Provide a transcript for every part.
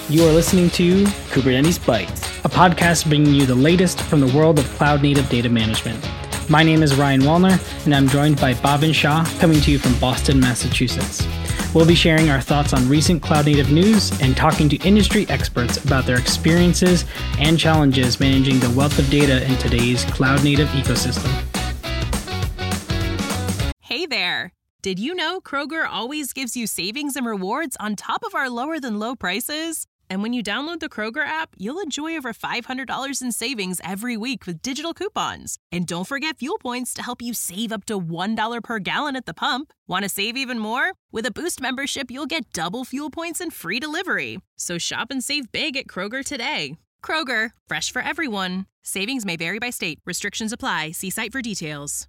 You are listening to Kubernetes Bytes, a podcast bringing you the latest from the world of cloud-native data management. My name is Ryan Wallner, and I'm joined by Bhavin Shah, coming to you from Boston, Massachusetts. We'll be sharing our thoughts on recent cloud-native news and talking to industry experts about their experiences and challenges managing the wealth of data in today's cloud-native ecosystem. Hey there! Did you know Kroger always gives you savings and rewards on top of our lower-than-low prices? And when you download the Kroger app, you'll enjoy over $500 in savings every week with digital coupons. And don't forget fuel points to help you save up to $1 per gallon at the pump. Want to save even more? With a Boost membership, you'll get double fuel points and free delivery. So shop and save big at Kroger today. Kroger, fresh for everyone. Savings may vary by state. Restrictions apply. See site for details.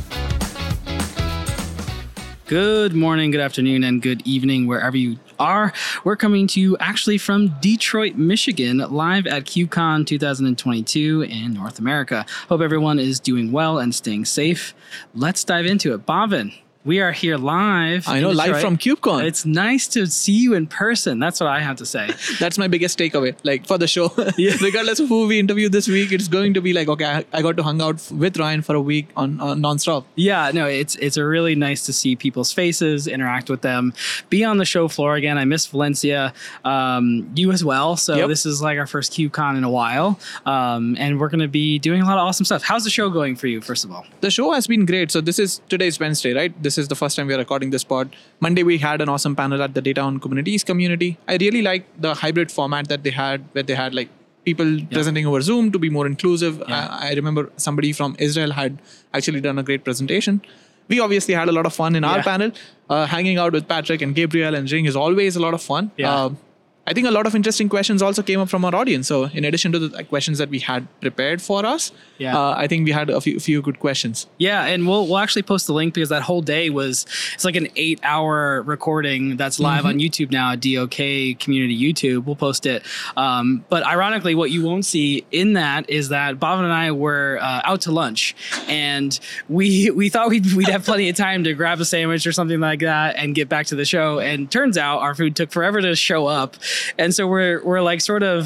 Good morning, good afternoon, and good evening, wherever you are. We're coming to you actually from Detroit, Michigan, live at KubeCon 2022 in North America. Hope everyone is doing well and staying safe. Let's dive into it. Bhavin, we are here live. I know, live from KubeCon. It's nice to see you in person. That's what I have to say. That's my biggest takeaway, like for the show. Yeah. Regardless of who we interview this week, it's going to be like, okay, I got to hang out with Ryan for a week on nonstop. Yeah, no, it's a really nice to see people's faces, interact with them, be on the show floor again. I miss Valencia, you as well. So This is like our first KubeCon in a while, and we're going to be doing a lot of awesome stuff. How's the show going for you, first of all? The show has been great. So today's Wednesday, right? This is the first time we are recording this pod. Monday, we had an awesome panel at the Data on Kubernetes community. I really like the hybrid format that they had, where they had like people presenting over Zoom to be more inclusive. I remember somebody from Israel had actually done a great presentation. We obviously had a lot of fun in our panel. Hanging out with Patrick and Gabriel and Jing is always a lot of fun. I think a lot of interesting questions also came up from our audience. So in addition to the questions that we had prepared for us, I think we had a few good questions. Yeah, and we'll actually post the link because that whole day it's like an 8-hour recording that's live on YouTube now at DOK Community YouTube. We'll post it. But ironically, what you won't see in that is that Bhavin and I were out to lunch, and we thought we'd have plenty of time to grab a sandwich or something like that and get back to the show. And turns out our food took forever to show up. And so we're like sort of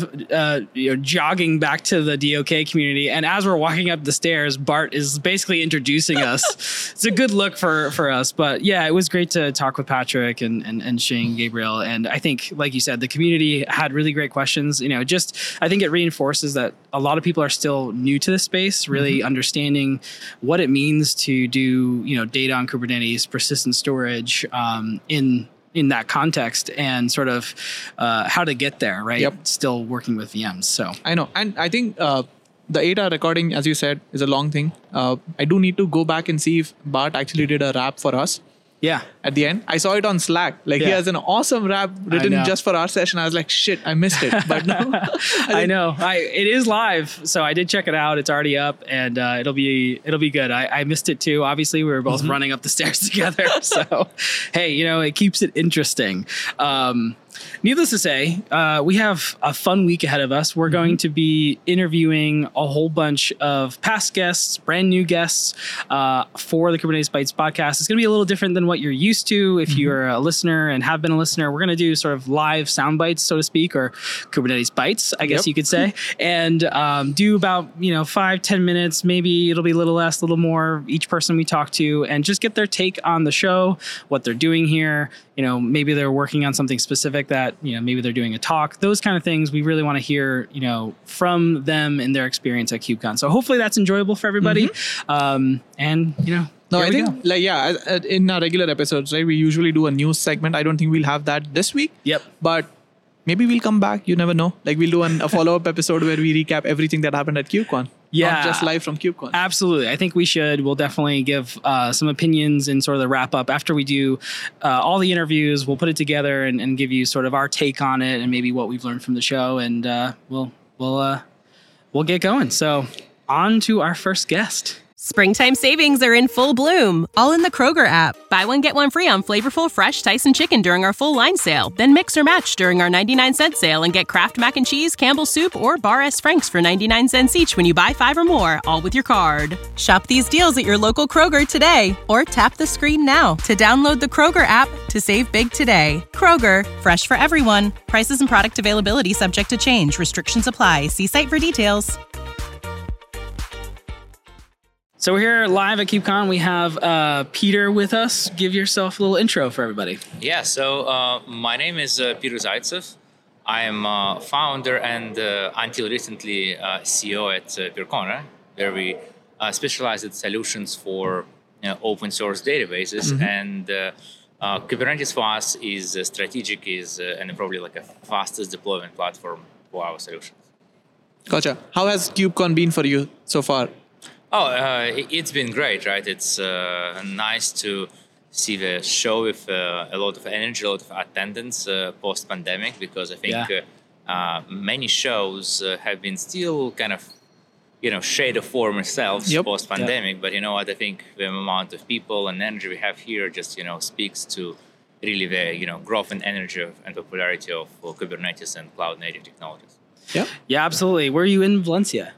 jogging back to the DOK community, and as we're walking up the stairs, Bart is basically introducing us. It's a good look for us, but yeah, it was great to talk with Patrick and Shane, Gabriel, and I think, like you said, the community had really great questions. I think it reinforces that a lot of people are still new to this space, really understanding what it means to do data on Kubernetes, persistent storage in that context, and sort of how to get there, right? Still working with VMs. So I know. And I think the 8-hour recording, as you said, is a long thing. I do need to go back and see if Bart actually did a rap for us. Yeah. At the end, I saw it on Slack. He has an awesome rap written just for our session. I was like, shit, I missed it. But no. I know. It is live. So I did check it out. It's already up, and it'll be good. I missed it too. Obviously, we were both running up the stairs together. So, hey, it keeps it interesting. Needless to say, we have a fun week ahead of us. We're going to be interviewing a whole bunch of past guests, brand new guests for the Kubernetes Bytes podcast. It's going to be a little different than what you're used to if you're a listener and have been a listener. We're going to do sort of live sound bites, so to speak, or Kubernetes Bytes, I guess you could say, and do about 5-10 minutes. Maybe it'll be a little less, a little more, each person we talk to, and just get their take on the show, what they're doing here. Maybe they're working on something specific that, maybe they're doing a talk, those kind of things. We really want to hear, from them and their experience at KubeCon. So hopefully that's enjoyable for everybody. No, I think in our regular episodes, right, we usually do a news segment. I don't think we'll have that this week. But maybe we'll come back. You never know. We'll do a follow-up episode where we recap everything that happened at KubeCon. Yeah. Not just live from KubeCon. Absolutely. I think we should. We'll definitely give some opinions in sort of the wrap up after we do all the interviews. We'll put it together and give you sort of our take on it and maybe what we've learned from the show. And we'll get going. So on to our first guest. Springtime savings are in full bloom, all in the Kroger app. Buy one, get one free on flavorful fresh Tyson chicken during our full line sale. Then mix or match during our 99-cent sale and get Kraft Mac and Cheese, Campbell's Soup, or Bar S. Frank's for 99 cents each when you buy 5 or more, all with your card. Shop these deals at your local Kroger today or tap the screen now to download the Kroger app to save big today. Kroger, fresh for everyone. Prices and product availability subject to change. Restrictions apply. See site for details. So we're here live at KubeCon. We have Peter with us. Give yourself a little intro for everybody. Yeah, so my name is Peter Zaitsev. I am founder and until recently CEO at Percona, where we specialize in solutions for open source databases. Mm-hmm. And Kubernetes for us is strategic, and probably like a fastest deployment platform for our solutions. Gotcha. How has KubeCon been for you so far? It's been great, right? It's nice to see the show with a lot of energy, a lot of attendance post-pandemic, because I think many shows have been still kind of, shade of former selves post-pandemic. Yep. But you know what? I think the amount of people and energy we have here just, speaks to really the, growth and energy and popularity of Kubernetes and cloud-native technologies. Yeah, absolutely. Were you in Valencia?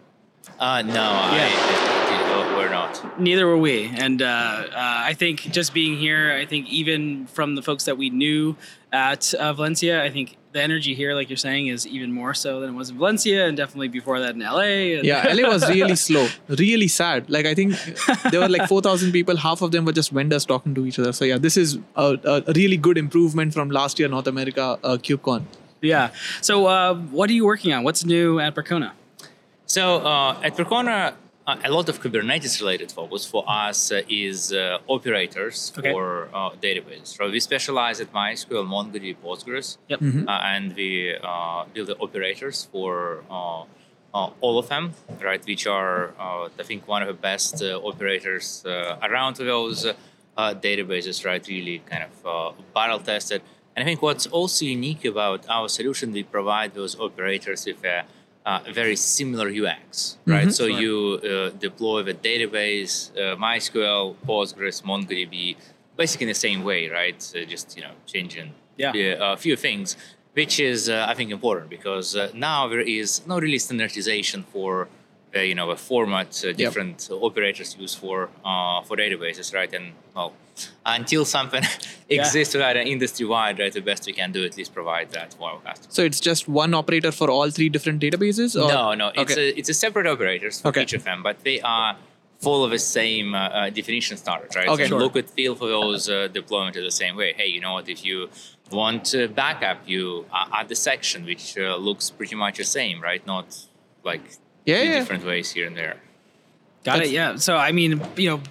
We're not. Neither were we. And I think just being here, I think even from the folks that we knew at Valencia, I think the energy here, like you're saying, is even more so than it was in Valencia, and definitely before that in LA. And yeah, LA was really slow, really sad. Like I think there were like 4,000 people. Half of them were just vendors talking to each other. So yeah, this is a really good improvement from last year North America KubeCon. Yeah. So what are you working on? What's new at Percona? So at Percona, a lot of Kubernetes-related focus for us is operators for databases. So we specialize at MySQL, MongoDB, Postgres, and we build the operators for all of them, right? Which are, I think, one of the best operators around those databases, right? Really kind of battle tested. And I think what's also unique about our solution, we provide those operators with a very similar UX, right? Mm-hmm. So you deploy the database, MySQL, Postgres, MongoDB, basically in the same way, right? So just changing a few things, which is I think important because now there is no really standardization for a format different operators use for databases, right? And well, until something exists right, industry-wide, right, the best we can do at least provide that for our customers. So it's just one operator for all 3 different databases? Or? No, it's a separate operators for each of them, but they are follow the same definition standards, right? Okay, so look at feel for those deployment in the same way. Hey, you know what? If you want backup, you add the section which looks pretty much the same, right? Not like different ways here and there. Got it. Yeah. So I mean,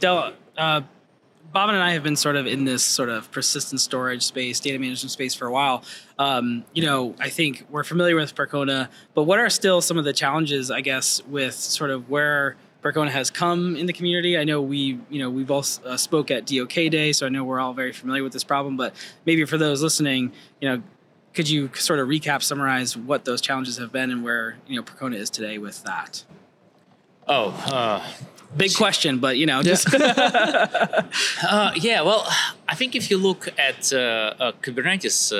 Bob and I have been sort of in this sort of persistent storage space, data management space for a while. I think we're familiar with Percona, but what are still some of the challenges, I guess, with sort of where Percona has come in the community? I know we both spoke at DOK Day, so I know we're all very familiar with this problem, but maybe for those listening, could you sort of recap, summarize what those challenges have been and where, Percona is today with that? Big question, but just well, I think if you look at Kubernetes,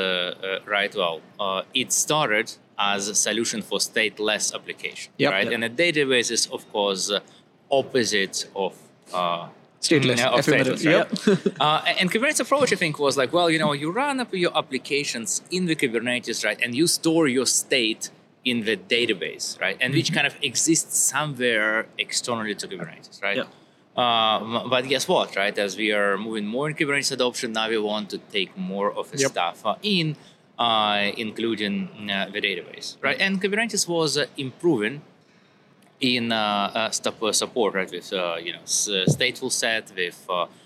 it started as a solution for stateless application, right? And a database is, of course, opposite of stateless, right? And Kubernetes approach, I think, was like, well, you run up your applications in the Kubernetes, right, and you store your state in the database, right? And which kind of exists somewhere externally to Kubernetes, right? But guess what, right? As we are moving more in Kubernetes adoption, now we want to take more of the stuff in, including the database, right? And Kubernetes was improving in support, right? With stateful set, with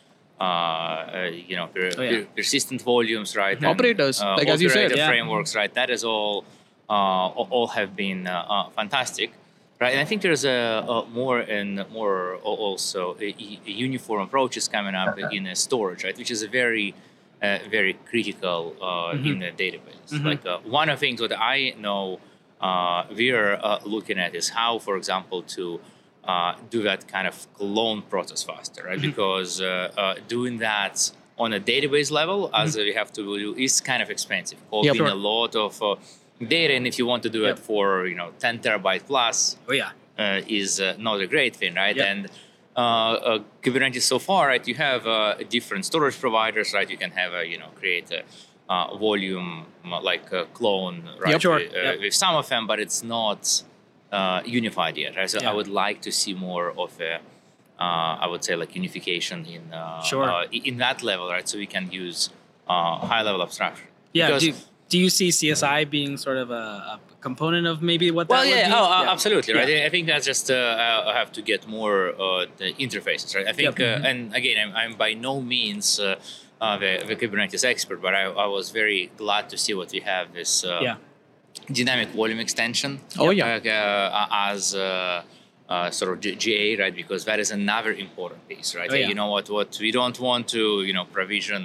persistent volumes, right? And, operators, like as you said, frameworks, right? That is all have been fantastic, right? And I think there's a more and more also a uniform approaches coming up in storage, right? Which is a very critical in the database. Like one of the things that I know we are looking at is how, for example, to do that kind of clone process faster, right? Mm-hmm. Because doing that on a database level, as we have to do, is kind of expensive. Copying Sure. a lot of data, and if you want to do it for 10 terabyte plus, Oh yeah. is not a great thing, right? Yep. And Kubernetes so far, right? You have different storage providers, right? You can have create a volume like a clone, right? Sure. With some of them, but it's not unified yet, right? So Yeah. I would like to see more of a, I would say, like unification in in that level, right? So we can use high level abstraction. Yeah. Because, Do you see CSI being sort of a component of maybe what that well, would yeah, be? absolutely, right. Yeah. I think that's just I have to get more the interfaces, right? I think, and again, I'm by no means the Kubernetes expert, but I was very glad to see what we have this dynamic volume extension. Oh, yeah. As sort of GA, right? Because that is another important piece, right? Oh, yeah. You know what we don't want to provision,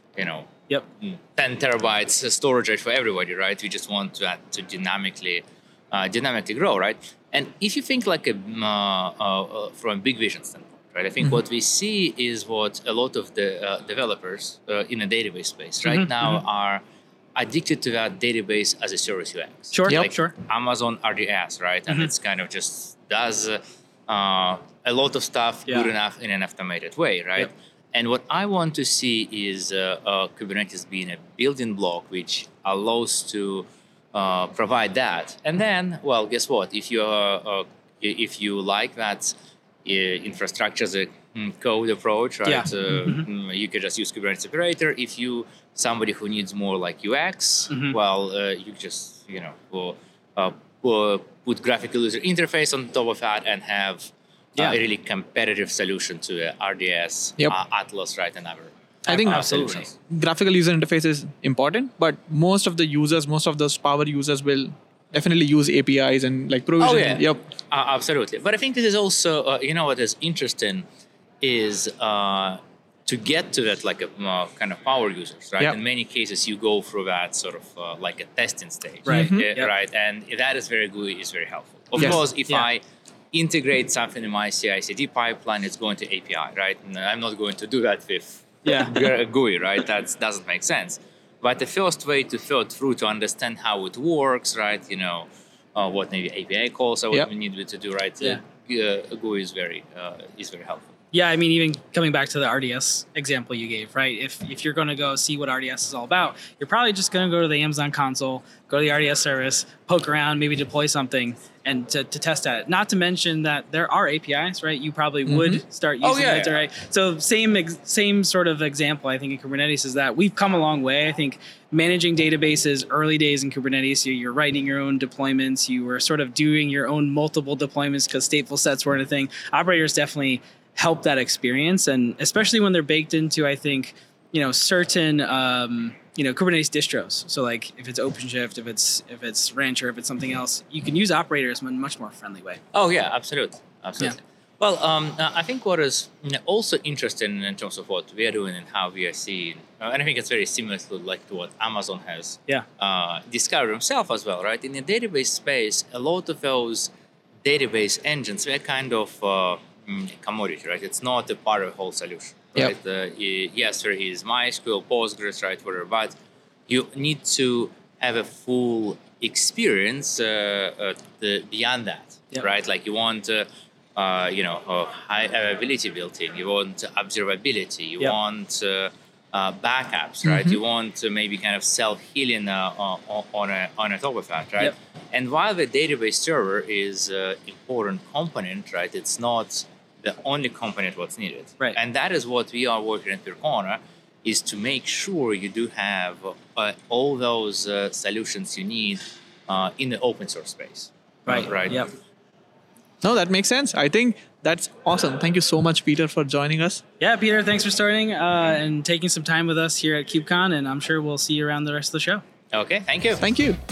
10 terabytes storage rate for everybody, right? We just want that to dynamically grow, right? And if you think like from a big vision standpoint, right? I think what we see is what a lot of the developers in a database space right now are addicted to that database as a service UX. Sure, like sure. Amazon RDS, right? And it's kind of just does a lot of stuff good enough in an automated way, right? Yep. And what I want to see is Kubernetes being a building block which allows to provide that. And then, well, guess what? If you like that infrastructure as a code approach, right? You can just use Kubernetes operator. If you somebody who needs more like UX, well, you just put graphical user interface on top of that and have a really competitive solution to RDS, Atlas, right, and other. I think Absolutely. graphical user interface is important, but most of those power users will definitely use APIs and like provision. Oh, yeah. Yep. Absolutely. But I think this is also, what is interesting is to get to that like a kind of power users, right? Yep. In many cases, you go through that sort of like a testing stage, Right. right? And that is very good, is very helpful. Of Yes. course, if I integrate something in my CI/CD pipeline, it's going to API, right? And I'm not going to do that with GUI, right? That doesn't make sense. But the first way to thought through to understand how it works, right? What maybe API calls are what we need to do, right? GUI is very helpful. Yeah, I mean, even coming back to the RDS example you gave, right? If you're going to go see what RDS is all about, you're probably just going to go to the Amazon console, go to the RDS service, poke around, maybe deploy something, and to test at it. Not to mention that there are APIs, right? You probably would start using it, right? So same sort of example, I think, in Kubernetes is that we've come a long way. I think managing databases early days in Kubernetes, you're writing your own deployments, you were sort of doing your own multiple deployments because stateful sets weren't a thing. Operators definitely help that experience, and especially when they're baked into, I think, certain Kubernetes distros. So like if it's OpenShift, if it's Rancher, if it's something else, you can use operators in a much more friendly way. Oh yeah, absolutely. Yeah. Well, I think what is also interesting in terms of what we are doing and how we are seeing, and I think it's very similar to what Amazon has discovered himself as well, right? In the database space, a lot of those database engines were kind of commodity, right? It's not a part of the whole solution, right? Yes, there is MySQL, Postgres, right? Whatever, but you need to have a full experience beyond that, right? Like you want, high availability built in. You want observability. You want backups, right? You want maybe kind of self-healing on a top of that, right? And while the database server is an important component, right? It's not the only component what's needed. Right. And that is what we are working at Percona, is to make sure you do have all those solutions you need in the open source space. Right. Yep. No, that makes sense. I think that's awesome. Thank you so much, Peter, for joining us. Yeah, Peter, thanks for starting and taking some time with us here at KubeCon, and I'm sure we'll see you around the rest of the show. Okay, thank you. Thank you.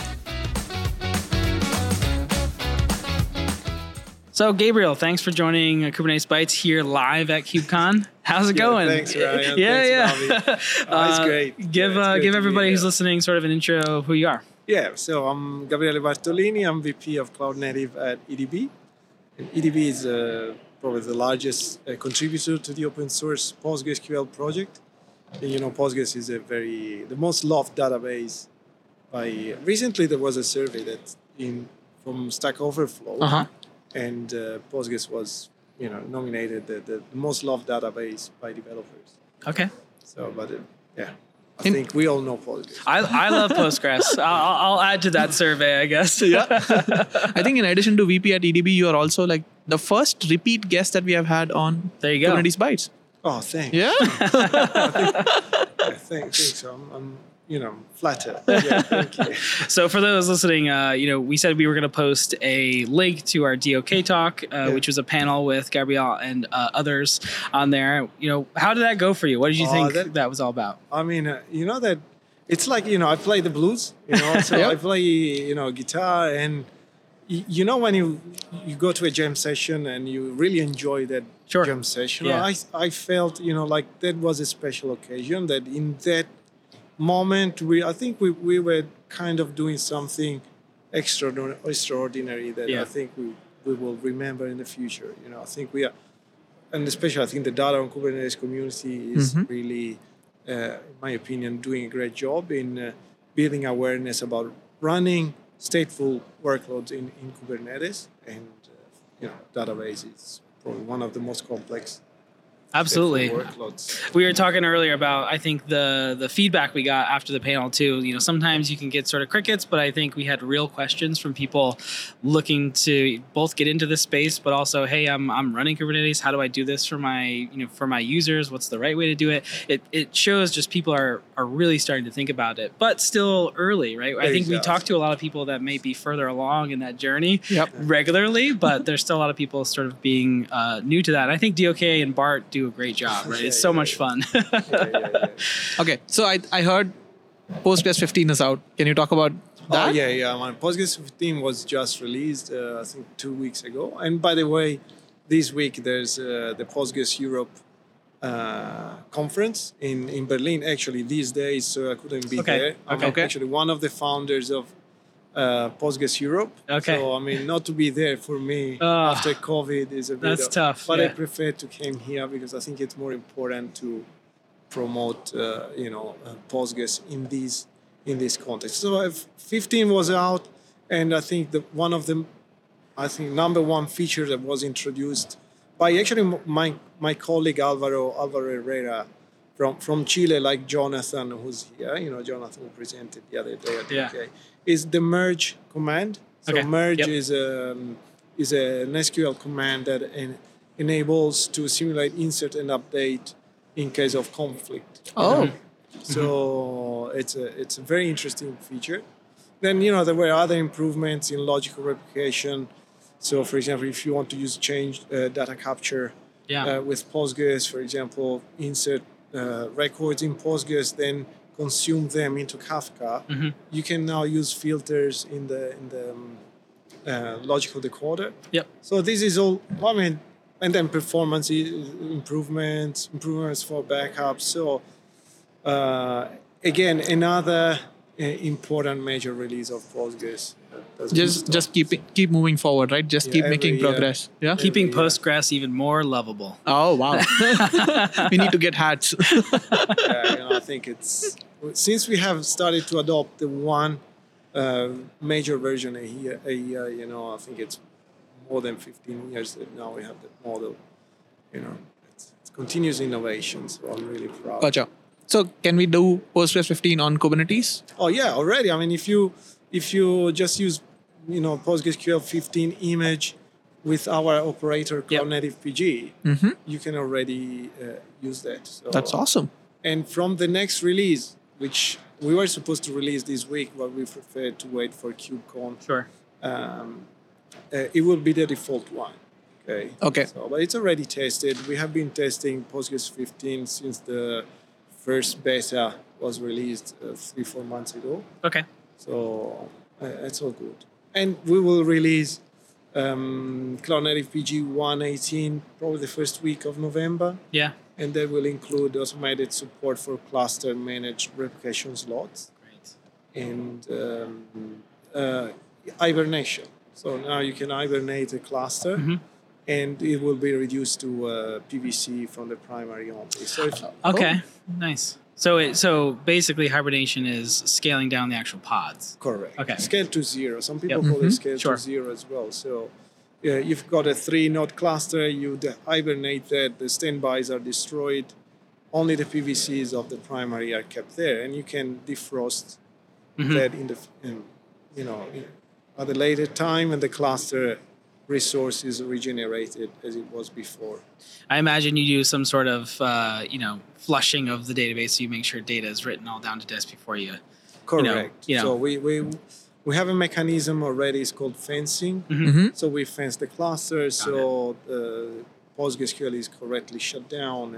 So, Gabriel, thanks for joining Kubernetes Bytes here live at KubeCon. How's it going? Thanks, Ryan. Thanks, It's great. Give everybody who's listening sort of an intro of who you are. Yeah, so I'm Gabriele Bartolini. I'm VP of Cloud Native at EDB. And EDB is probably the largest contributor to the open source PostgreSQL project. And, Postgres is the most loved database. Recently there was a survey from Stack Overflow, and Postgres was nominated the most loved database by developers. Okay. So, but yeah. I think we all know Postgres. I love Postgres. I'll add to that survey, I guess. Yeah. I think in addition to VP at EDB, you are also like the first repeat guest that we have had on There you go. Kubernetes Bytes. Oh, thanks. Yeah. I think so. I'm flattered. Yeah, thank you. So for those listening, we said we were going to post a link to our DOK talk, which was a panel with Gabrielle and others on there. How did that go for you? What did you think that was all about? I mean, that it's like, I play the blues, so I play, guitar, and when you go to a jam session and you really enjoy that jam session, I felt, like that was a special occasion, that in that moment, I think we were kind of doing something extraordinary that I think we will remember in the future. I think we are, and especially I think the Data on Kubernetes community is really, in my opinion, doing a great job in building awareness about running stateful workloads in Kubernetes, and database is probably one of the most complex. Absolutely. Workloads. We were talking earlier about, I think, the feedback we got after the panel too. Sometimes you can get sort of crickets, but I think we had real questions from people looking to both get into this space, but also, hey, I'm running Kubernetes. How do I do this for my users? What's the right way to do it? It shows just people are really starting to think about it, but still early, right? I think we talk to a lot of people that may be further along in that journey regularly, but there's still a lot of people sort of being new to that. And I think DOK and Bart do a great job, right? It's so much fun. Okay, so I heard Postgres 15 is out. Can you talk about that? Oh, yeah. Postgres 15 was just released, I think 2 weeks ago. And by the way, this week there's the Postgres Europe conference in Berlin. Actually, these days, so I couldn't be there. I'm actually one of the founders of Postgres Europe. Okay. So, not to be there for me after COVID is a bit tough. But I prefer to come here because I think it's more important to promote, Postgres in this context. So 15 was out, and I think one of the number one feature that was introduced by actually my colleague Alvaro Herrera from Chile, like Jonathan, who's here, Jonathan who presented the other day at DOK, is the merge command. So merge is an SQL command that enables to simulate insert and update in case of conflict. So it's a very interesting feature. Then, there were other improvements in logical replication. So, for example, if you want to use change data capture with Postgres, for example, insert records in Postgres, then consume them into Kafka. You can now use filters in the logical decoder. So this is all. And then performance improvements for backups. So again, another important major release of Postgres. Just keep moving forward, right? Just keep making progress. Yeah. Keeping Postgres even more lovable. Oh wow. We need to get hats. I think since we have started to adopt the one major version a year, I think it's more than 15 years that now we have that model. It's continuous innovation. So I'm really proud. Gotcha. So can we do Postgres 15 on Kubernetes? Oh yeah, already. If you just use PostgreSQL 15 image with our operator Cloud Native PG, you can already use that. So, that's awesome. And from the next release, which we were supposed to release this week, but we prefer to wait for KubeCon. Sure. It will be the default one. Okay. So, but it's already tested. We have been testing Postgres 15 since the first beta was released 3-4 months ago. Okay. So it's all good. And we will release Cloud Native PG 1.18 probably the first week of November. Yeah. And that will include automated support for cluster managed replication slots. Great. And hibernation. So now you can hibernate a cluster, and it will be reduced to PVC from the primary only. So okay, nice. So basically, hibernation is scaling down the actual pods. Correct. Okay. Scale to zero. Some people call it scale to zero as well. So you've got a 3-node cluster. You hibernate that. The standbys are destroyed. Only the PVCs of the primary are kept there, and you can defrost that at a later time, and the cluster resource is regenerated as it was before. I imagine you do some sort of flushing of the database, so you make sure data is written all down to disk before you. Correct. So we have a mechanism already. It's called fencing. So we fence the cluster so the PostgreSQL is correctly shut down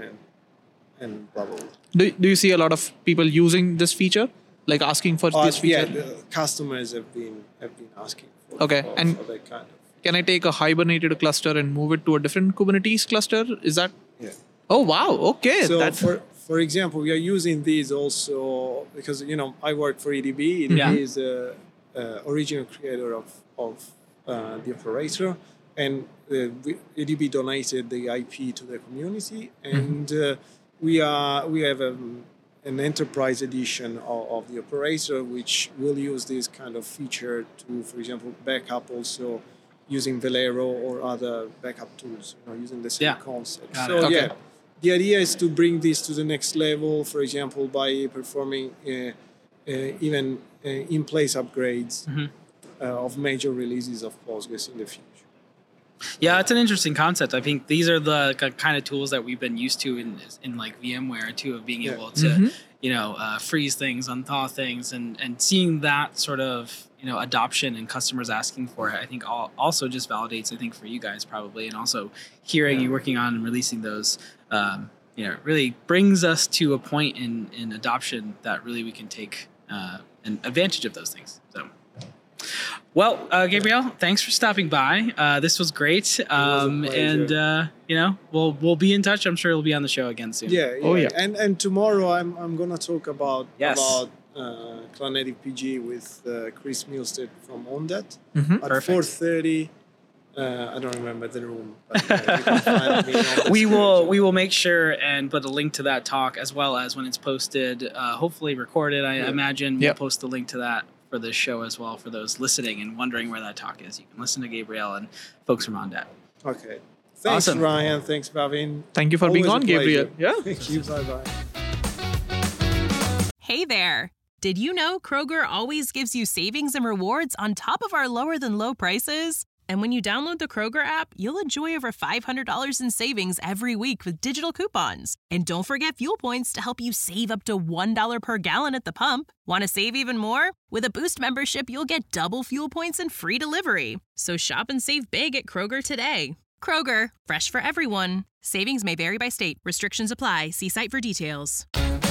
and blah blah blah. Do you see a lot of people using this feature, like asking for this feature? Yeah, customers have been asking for. Okay, and for that kind of. Can I take a hibernated cluster and move it to a different Kubernetes cluster? Is that? Yeah. Oh wow! Okay. So for example, we are using these also because I work for EDB. EDB is the original creator of the operator, and EDB donated the IP to the community, and we have an enterprise edition of the operator, which will use this kind of feature to, for example, backup also using Velero or other backup tools, using the same concept. So the idea is to bring this to the next level, for example, by performing even in-place upgrades of major releases of Postgres in the future. Yeah, it's an interesting concept. I think these are the kind of tools that we've been used to in like VMware too, of being able to freeze things, unthaw things, and seeing that sort of adoption and customers asking for it. I think also just validates, I think, for you guys probably, and also hearing you working on and releasing those, really brings us to a point in adoption that really we can take an advantage of those things. So. Well, Gabriel, thanks for stopping by. This was great, and we'll be in touch. I'm sure you'll be on the show again soon. Yeah. And tomorrow I'm gonna talk about Cloud Native PG with Chris Milstead from OnDat at 4:30. I don't remember the room. But, you can find me on we will make sure and put a link to that talk, as well as when it's posted, hopefully recorded. I imagine we'll post the link to that for this show as well, for those listening and wondering where that talk is. You can listen to Gabriel and folks from OnDat. Okay. Thanks, awesome. Ryan. Thanks, Bhavin. Thank you for being on, Gabriel. Yeah. Thank you. Bye-bye. Hey there. Did you know Kroger always gives you savings and rewards on top of our lower than low prices? And when you download the Kroger app, you'll enjoy over $500 in savings every week with digital coupons. And don't forget fuel points to help you save up to $1 per gallon at the pump. Want to save even more? With a Boost membership, you'll get double fuel points and free delivery. So shop and save big at Kroger today. Kroger, fresh for everyone. Savings may vary by state. Restrictions apply. See site for details.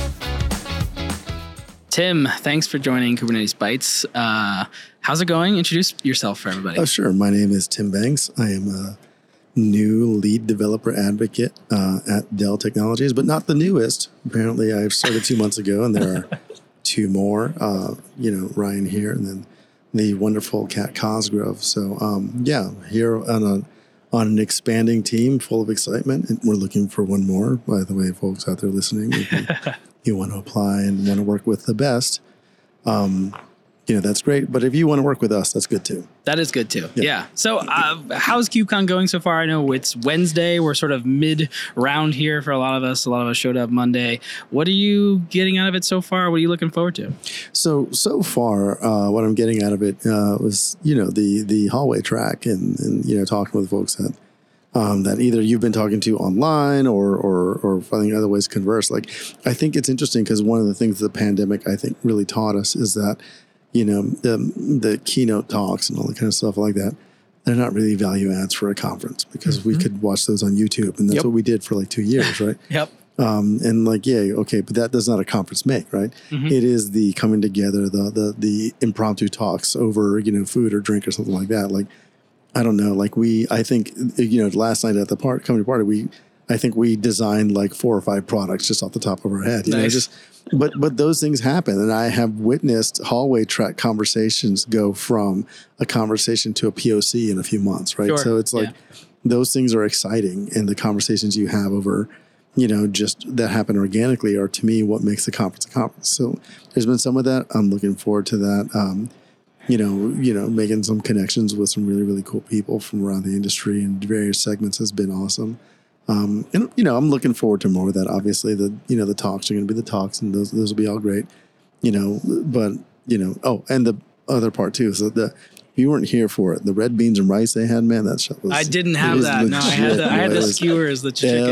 Tim, thanks for joining Kubernetes Bytes. How's it going? Introduce yourself for everybody. Oh, sure. My name is Tim Banks. I am a new lead developer advocate at Dell Technologies, but not the newest. Apparently, I've started 2 months ago, and there are two more. Ryan here, and then the wonderful Kat Cosgrove. So, here on an expanding team full of excitement, and we're looking for one more. By the way, folks out there listening, if you want to apply and want to work with the best, that's great. But if you want to work with us, that's good too. That is good too. Yeah. So how's KubeCon going so far? I know it's Wednesday. We're sort of mid-round here for a lot of us. A lot of us showed up Monday. What are you getting out of it so far? What are you looking forward to? So far, what I'm getting out of it was, the hallway track and talking with folks that either you've been talking to online or finding other ways to converse. Like, I think it's interesting because one of the things the pandemic, I think, really taught us is that, the keynote talks and all the kind of stuff like that, they're not really value adds for a conference because we could watch those on YouTube. And that's what we did for like 2 years, right? Yep. But that does not a conference make, right? It is the coming together, the impromptu talks over, food or drink or something like that. Like, I don't know, I think, last night at the company party, I think we designed like 4 or 5 products just off the top of our head. Nice. but those things happen, and I have witnessed hallway track conversations go from a conversation to a POC in a few months, right? Sure. So it's like those things are exciting, and the conversations you have over, just that happen organically are, to me, what makes the conference a conference. So there's been some of that. I'm looking forward to that. Making some connections with some really, really cool people from around the industry and various segments has been awesome. I'm looking forward to more of that. Obviously, the talks are going to be the talks, and those will be all great. And the other part too is that if you weren't here for it, the red beans and rice they had, man, that shit was. I didn't have that. Legit, no, I had the skewers, the chicken.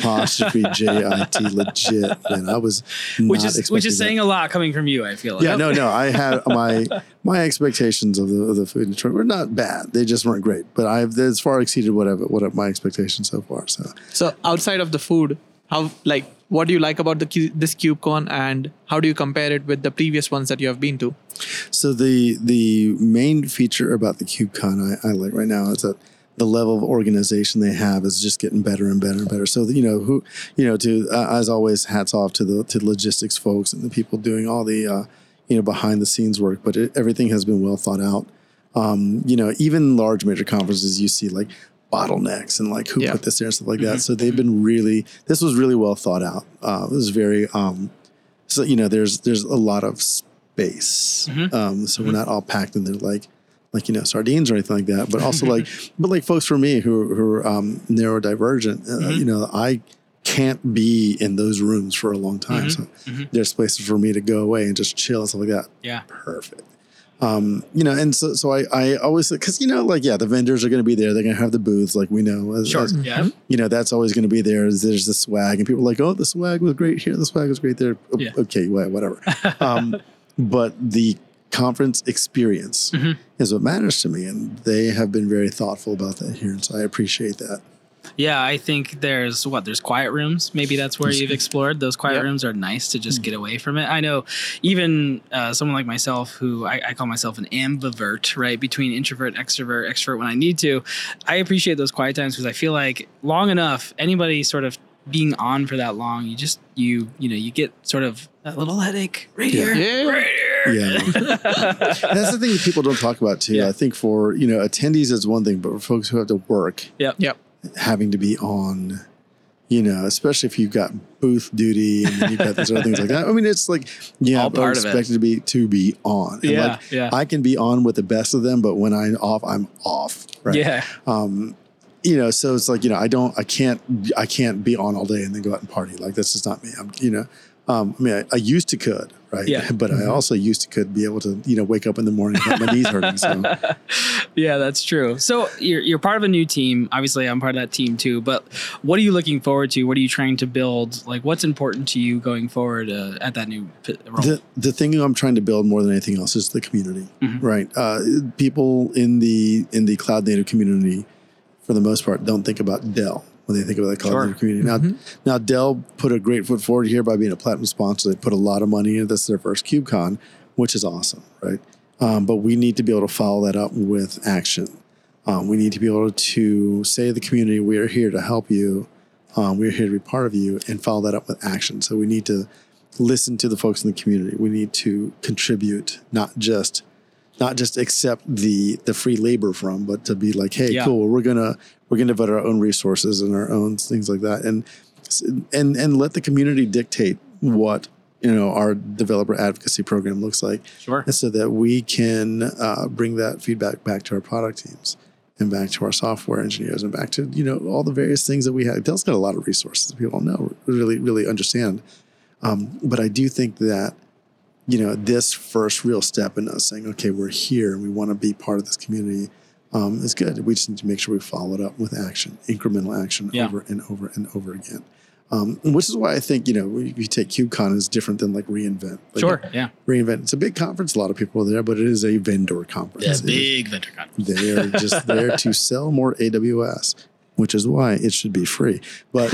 L''JIT, legit. Man, I was which is saying a lot coming from you. I feel like. Yeah, no. I had my expectations of the food in Detroit were not bad. They just weren't great. But it's far exceeded what my expectations so far. So outside of the food, what do you like about this KubeCon, and how do you compare it with the previous ones that you have been to? So the main feature about the KubeCon I like right now is that the level of organization they have is just getting better and better and better. So as always, hats off to the logistics folks and the people doing all the behind the scenes work. But everything has been well thought out. Even large major conferences, you see like bottlenecks and like who put this there and stuff like that. So they've been this was really well thought out. It was very, there's a lot of space. So we're not all packed in there like sardines or anything like that, but also like folks for me who are neurodivergent, I can't be in those rooms for a long time. So there's places for me to go away and just chill and stuff like that. Yeah. Perfect. And so I always, because, the vendors are going to be there. They're going to have the booths, like we know. That's always going to be there. There's the swag, and people are like, oh, the swag was great here. The swag was great there. Yeah. Okay, whatever. But the conference experience is what matters to me. And they have been very thoughtful about that here. And so I appreciate that. Yeah, I think there's quiet rooms. Maybe that's where you've explored. Those quiet rooms are nice to just get away from it. I know even someone like myself, who I call myself an ambivert, right? Between introvert, extrovert when I need to. I appreciate those quiet times because I feel like long enough, anybody sort of being on for that long, you get sort of that little headache right here. Yeah. That's the thing that people don't talk about too. Yeah. I think for, attendees is one thing, but for folks who have to work. Yep. Having to be on, especially if you've got booth duty and then you've got these other things like that. I mean, it's like, I'm expected to be on. And I can be on with the best of them, but when I'm off. Right? Yeah. So it's like, I can't be on all day and then go out and party. Like, that's just not me. I used to could, right? Yeah. But I also could be able to, wake up in the morning and my knees hurting. So. Yeah, that's true. So you're part of a new team. Obviously, I'm part of that team too. But what are you looking forward to? What are you trying to build? Like, what's important to you going forward at that new role? The thing I'm trying to build more than anything else is the community, right? People in the cloud native community, for the most part, don't think about Dell when they think about the cloud native community. Now Dell put a great foot forward here by being a platinum sponsor. They put a lot of money into this. Their first KubeCon, which is awesome, right? But we need to be able to follow that up with action. We need to be able to say to the community, we are here to help you. We're here to be part of you, and follow that up with action. So we need to listen to the folks in the community. We need to contribute, not just accept the free labor from, but to be like, hey, cool, we're gonna devote our own resources and our own things like that, and let the community dictate what our developer advocacy program looks like. Sure. And so that we can bring that feedback back to our product teams and back to our software engineers and back to all the various things that we have. Dell's got a lot of resources that people don't know, really understand. But I do think that this first real step in us saying, okay, we're here and we want to be part of this community is good. We just need to make sure we follow it up with action, incremental action over and over and over again. Which is why I think, you take KubeCon is different than like reInvent. reInvent. It's a big conference. A lot of people are there, but it is a vendor conference. Yeah, big vendor conference. They are just there to sell more AWS, which is why it should be free. But,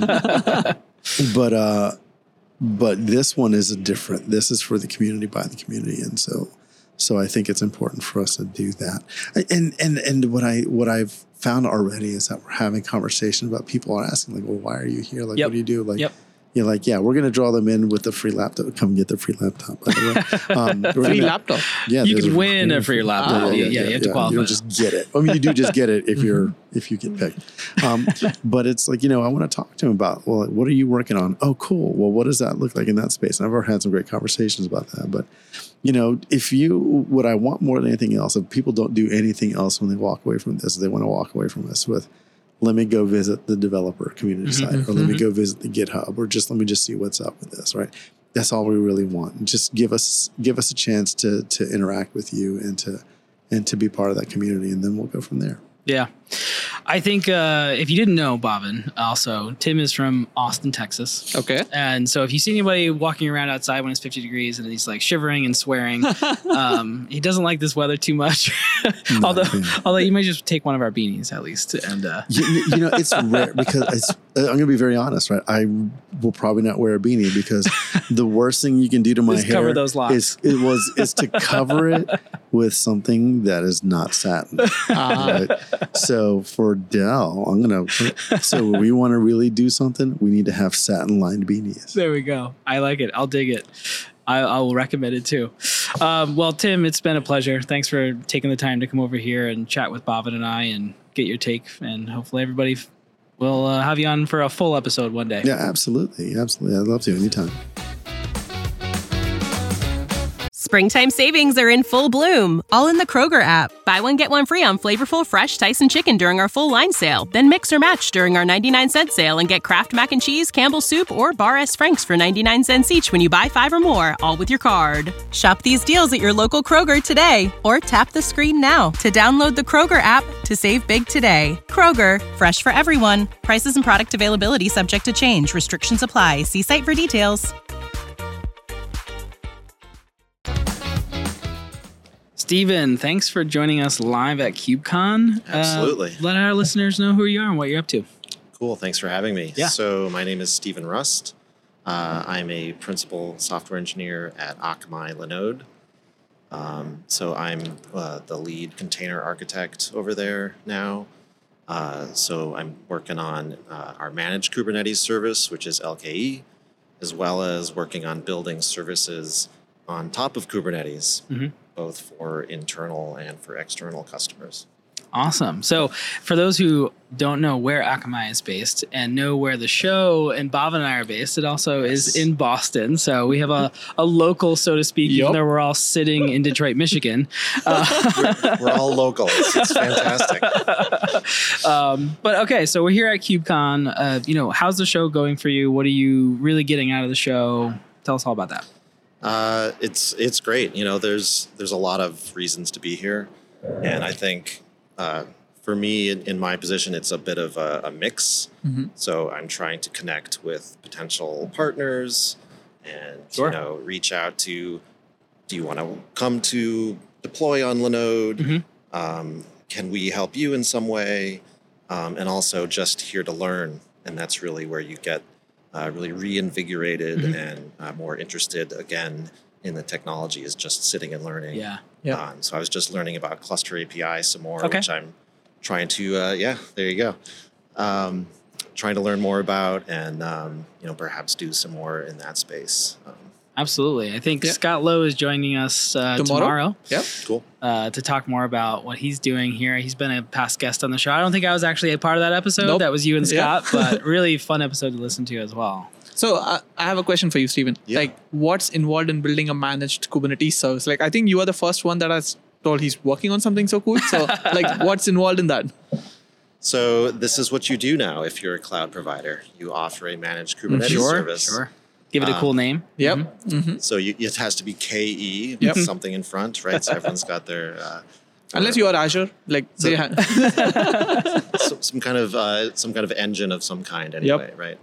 but this one is different. This is for the community, by the community. And so I think it's important for us to do that. And what I've found already is that we're having conversations about people are asking like, well, why are you here? Like, what do you do? Like, You're like, yeah, we're going to draw them in with the free laptop. Come get the free laptop, by the way. Free laptop. Yeah, You there's can win a free laptop. You have to qualify. You don't just get it. I mean, you do just get it if you get picked. But it's like, I want to talk to him about, well, what are you working on? Oh, cool. Well, what does that look like in that space? And I've already had some great conversations about that. But, what I want more than anything else, if people don't do anything else when they walk away from this, they want to walk away from us with, let me go visit the developer community site, or let me go visit the GitHub, or let me see what's up with this, right? That's all we really want. And just give us a chance to interact with you and to be part of that community, and then we'll go from there. Yeah. I think if you didn't know, Bhavin, also, Tim is from Austin, Texas. Okay. And so if you see anybody walking around outside when it's 50 degrees and he's like shivering and swearing, he doesn't like this weather too much. Although you might just take one of our beanies at least. And it's rare because I'm going to be very honest, right? I will probably not wear a beanie because the worst thing you can do to my hair cover those locks. is to cover it with something that is not satin. Right? So for Dell, so we want to really do something, we need to have satin lined beanies. There we go. I like it. I'll dig it. I will recommend it too. Well, Tim, it's been a pleasure. Thanks for taking the time to come over here and chat with Bhavin and I and get your take. And hopefully everybody will have you on for a full episode one day. Yeah, absolutely. Absolutely. I'd love to anytime. Springtime savings are in full bloom, all in the Kroger app. Buy one, get one free on flavorful fresh Tyson chicken during our full line sale. Then mix or match during our 99-cent sale and get Kraft Mac and Cheese, Campbell's Soup, or Bar S. Frank's for 99 cents each when you buy 5 or more, all with your card. Shop these deals at your local Kroger today, or tap the screen now to download the Kroger app to save big today. Kroger, fresh for everyone. Prices and product availability subject to change. Restrictions apply. See site for details. Steven, thanks for joining us live at KubeCon. Absolutely. Let our listeners know who you are and what you're up to. Cool. Thanks for having me. Yeah. So my name is Steven Rust. I'm a principal software engineer at Akamai Linode. So I'm the lead container architect over there now. So I'm working on our managed Kubernetes service, which is LKE, as well as working on building services on top of Kubernetes, both for internal and for external customers. Awesome. So for those who don't know where Akamai is based and know where the show and Bhavin and I are based, it also is in Boston. So we have a local, so to speak, even though we're all sitting in Detroit, Michigan. We're all locals. It's fantastic. But okay, so we're here at KubeCon. How's the show going for you? What are you really getting out of the show? Tell us all about that. It's great. There's a lot of reasons to be here. And I think for me, in my position, it's a bit of a mix. So I'm trying to connect with potential partners and reach out to, do you want to come to deploy on Linode? Can we help you in some way? And also just here to learn. And that's really where you get really reinvigorated and more interested again in the technology, is just sitting and learning. Yeah. So I was just learning about Cluster API some more, which I'm trying to, there you go. Trying to learn more about and, perhaps do some more in that space. Absolutely. I think Scott Lowe is joining us tomorrow. Yep. Cool. To talk more about what he's doing here. He's been a past guest on the show. I don't think I was actually a part of that episode. Nope. That was you and Scott, but really fun episode to listen to as well. So I have a question for you, Steven. Yeah. Like, what's involved in building a managed Kubernetes service? Like, I think you are the first one that has told he's working on something so cool. So, what's involved in that? So this is what you do now if you're a cloud provider. You offer a managed Kubernetes service. Sure. Give it a cool name. Yep. So it has to be KE Yep. with something in front, right? So everyone's got their... Unless you are Azure, they have... some kind of engine of some kind anyway, right?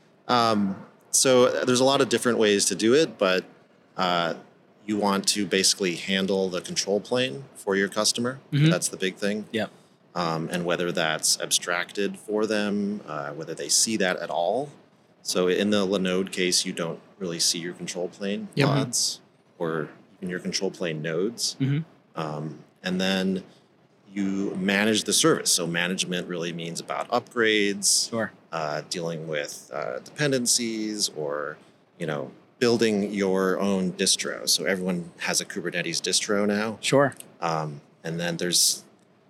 So there's a lot of different ways to do it, but you want to basically handle the control plane for your customer. That's the big thing. Yep. And whether that's abstracted for them, whether they see that at all. So in the Linode case, you don't really see your control plane pods or even your control plane nodes. And then you manage the service. So management really means about upgrades, dealing with dependencies or, building your own distro. So everyone has a Kubernetes distro now. Sure. And then there's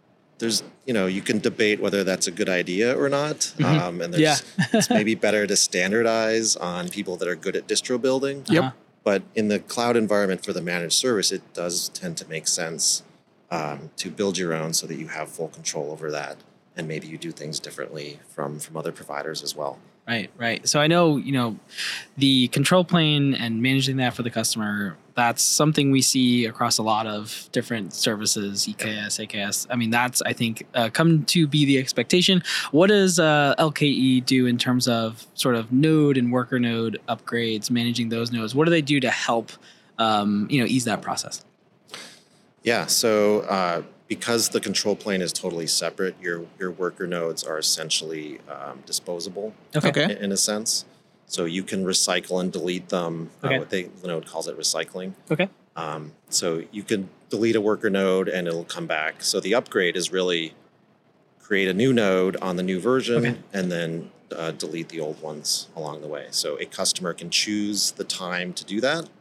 you can debate whether that's a good idea or not. And it's maybe better to standardize on people that are good at distro building. Yep. But in the cloud environment for the managed service, it does tend to make sense to build your own so that you have full control over that. And maybe you do things differently from other providers as well. Right. So I know, the control plane and managing that for the customer, that's something we see across a lot of different services, EKS, AKS. I mean, that's, I think, come to be the expectation. What does LKE do in terms of sort of node and worker node upgrades, managing those nodes? What do they do to help, ease that process? Yeah. So because the control plane is totally separate, your worker nodes are essentially disposable in a sense. So you can recycle and delete them. Linode calls it recycling. Okay. So you can delete a worker node and it'll come back. So the upgrade is really create a new node on the new version and then delete the old ones along the way. So a customer can choose the time to do that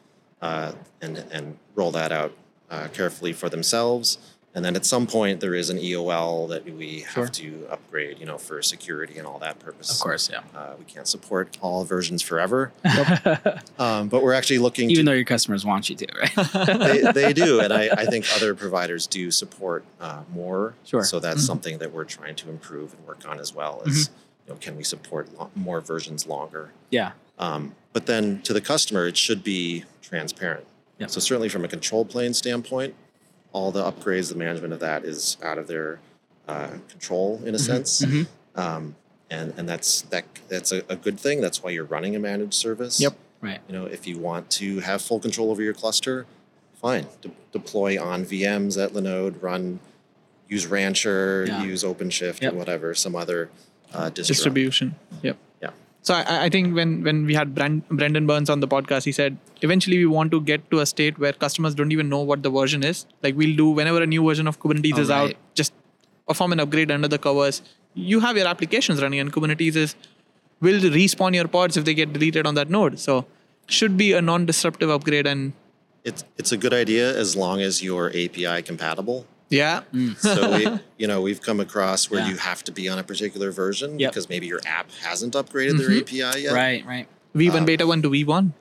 and roll that out carefully for themselves. And then at some point, there is an EOL that we have to upgrade, for security and all that purpose. Of course, yeah. We can't support all versions forever. But we're actually looking Even though your customers want you to, right? they do. And I think other providers do support more. Sure. So that's something that we're trying to improve and work on as well is, can we support more versions longer? Yeah. But then to the customer, it should be transparent. Yep. So certainly from a control plane standpoint, all the upgrades, the management of that is out of their control in a sense. And that's a good thing. That's why you're running a managed service. Yep. Right. If you want to have full control over your cluster, fine. Deploy on VMs at Linode, use Rancher, use OpenShift or whatever, some other distribution. Yep. Yeah. So I think when we had Brendan Burns on the podcast, he said, eventually we want to get to a state where customers don't even know what the version is. Like we'll do whenever a new version of Kubernetes is out, just perform an upgrade under the covers. You have your applications running and Kubernetes will respawn your pods if they get deleted on that node. So should be a non-disruptive upgrade. And it's a good idea as long as you're API compatible. Yeah. So we've come across where you have to be on a particular version because maybe your app hasn't upgraded their API yet. Right. V1 beta 1 to V1.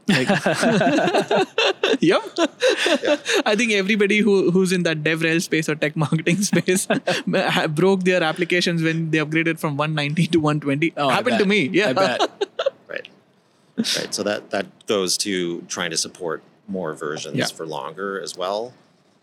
Yep. Yeah. I think everybody who's in that DevRel space or tech marketing space broke their applications when they upgraded from 190 to 120. Happened to me. Yeah. I bet. Right. So that goes to trying to support more versions for longer as well.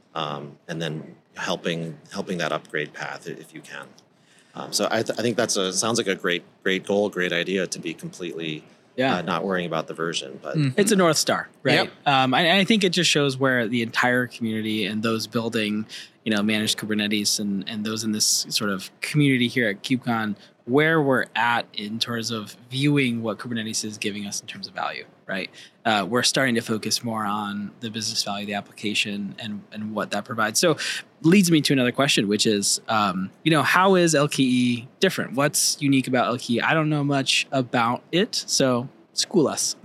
And then helping that upgrade path if you can. So I think sounds like a great goal, great idea to be completely not worrying about the version, but it's a North Star, right? Yep. I think it just shows where the entire community and those building, managed Kubernetes and those in this sort of community here at KubeCon, where we're at in terms of viewing what Kubernetes is giving us in terms of value, right? We're starting to focus more on the business value of the application and what that provides. So leads me to another question, which is, how is LKE different? What's unique about LKE? I don't know much about it, so school us.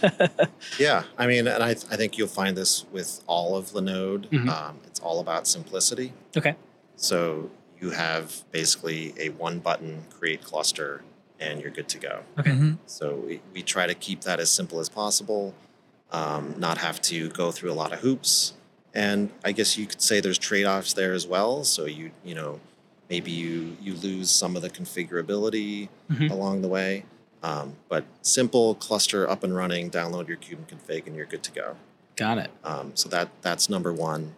Yeah, I mean, and I think you'll find this with all of Linode. It's all about simplicity. Okay. So you have basically a one button create cluster and you're good to go. Okay. So we try to keep that as simple as possible, not have to go through a lot of hoops. And I guess you could say there's trade-offs there as well. So maybe you lose some of the configurability along the way. But simple cluster up and running, download your kube config and you're good to go. Got it. So that's number one.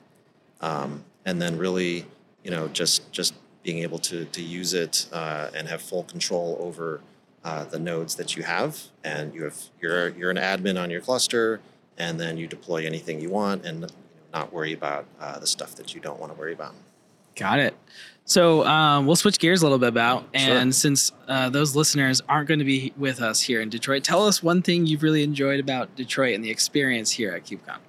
And then really, just being able to use it and have full control over the nodes that you have, and you're an admin on your cluster, and then you deploy anything you want, and not worry about the stuff that you don't want to worry about. Got it. So we'll switch gears a little bit and since those listeners aren't going to be with us here in Detroit, tell us one thing you've really enjoyed about Detroit and the experience here at KubeCon.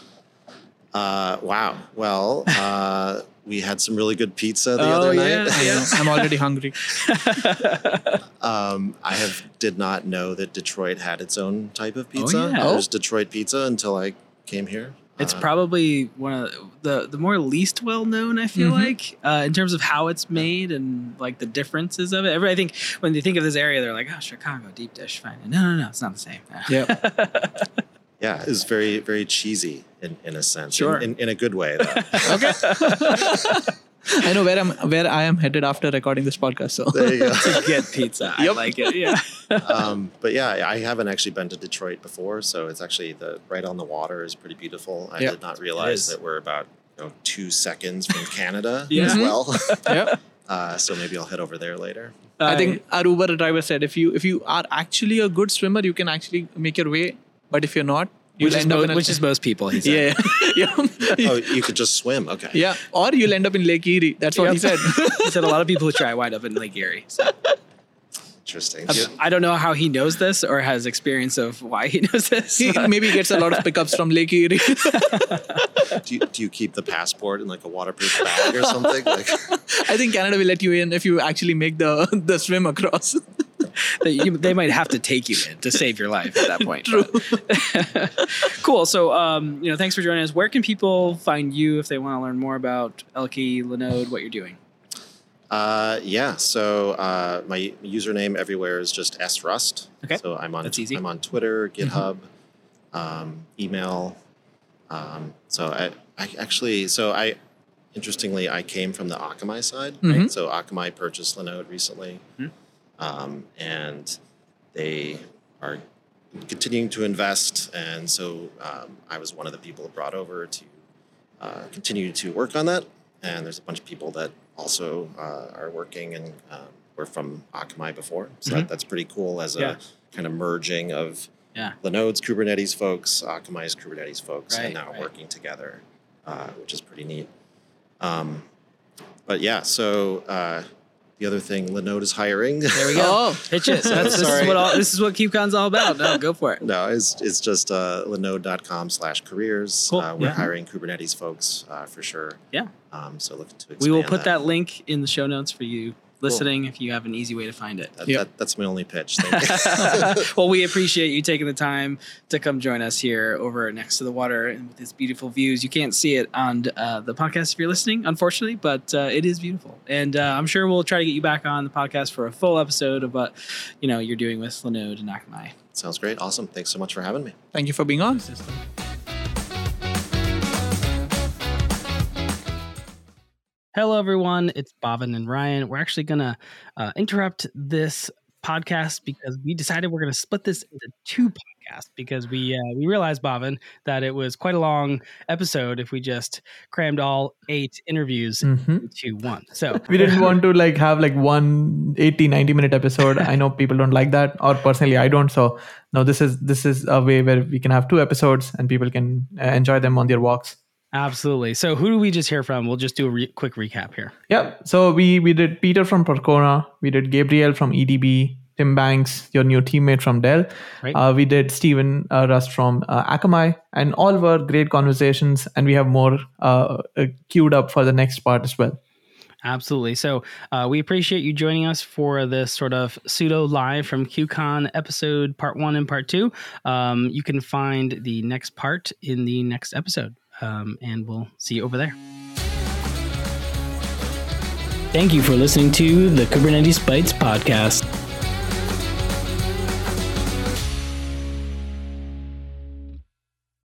Wow. Well, we had some really good pizza the other night. Yeah. I'm already hungry. did not know that Detroit had its own type of pizza. yeah. There's Detroit pizza until I came here. It's probably one of the more least well known, I feel like, in terms of how it's made and like the differences of it. I think when they think of this area, they're like, oh, Chicago deep dish, fine. No, it's not the same. Yeah, it's very, very cheesy in a sense. Sure. In a good way, though. Okay. I know where I am headed after recording this podcast. So There you go. To get pizza. I like it. Yeah. But yeah, I haven't actually been to Detroit before, so it's actually right on the water is pretty beautiful. I did not realize that we're about 2 seconds from Canada as well. So maybe I'll head over there later. I think our Uber driver said if you are actually a good swimmer, you can actually make your way. But if you're not, which is most people, he said. Yeah. Oh, you could just swim. Okay. Yeah. Or you'll end up in Lake Erie. That's what he said. He said a lot of people who try wind up in Lake Erie. So. Interesting. I don't know how he knows this or has experience of why he knows this. He maybe gets a lot of pickups from Lake Erie. Do you keep the passport in like a waterproof bag or something? I think Canada will let you in if you actually make the swim across. They might have to take you in to save your life at that point. True. Cool. So, thanks for joining us. Where can people find you if they want to learn more about Elke, Linode, what you're doing? So my username everywhere is just srust. Okay. So I'm on That's easy. I'm on Twitter, GitHub, email. Interestingly, I came from the Akamai side. Right? So Akamai purchased Linode recently. And they are continuing to invest. And so I was one of the people brought over to continue to work on that. And there's a bunch of people that also are working and were from Akamai before. So that's pretty cool as a kind of merging of Linode's Kubernetes folks, Akamai's Kubernetes folks, and now working together, which is pretty neat. The other thing, Linode is hiring. There we go. Pitch it. This is what KubeCon's all about. No, go for it. No, it's just linode.com/careers. Cool. We're hiring Kubernetes folks for sure. Yeah. So looking to expand. We will put that link in the show notes for you listening if you have an easy way to find it. That's my only pitch. Thank you. Well, we appreciate you taking the time to come join us here over next to the water and with these beautiful views. You can't see it on the podcast if you're listening, unfortunately, but it is beautiful. And I'm sure we'll try to get you back on the podcast for a full episode of what you're doing with Linode and Akamai. Sounds great. Awesome. Thanks so much for having me. Thank you for being on. Hello, everyone. It's Bhavin and Ryan. We're actually going to interrupt this podcast because we decided we're going to split this into 2 podcasts because we realized, Bhavin, that it was quite a long episode if we just crammed all 8 interviews into one. So we didn't want to have one 80-90-minute episode. I know people don't like that, or personally I don't. So no, this is a way where we can have 2 episodes and people can enjoy them on their walks. Absolutely. So who do we just hear from? We'll just do a quick recap here. Yeah. So we did Peter from Percona. We did Gabriel from EDB. Tim Banks, your new teammate from Dell. Right. We did Stephen Rust from Akamai. And all were great conversations. And we have more queued up for the next part as well. Absolutely. So we appreciate you joining us for this sort of pseudo live from KubeCon episode part 1 and part 2. You can find the next part in the next episode. And we'll see you over there. Thank you for listening to the Kubernetes Bytes podcast.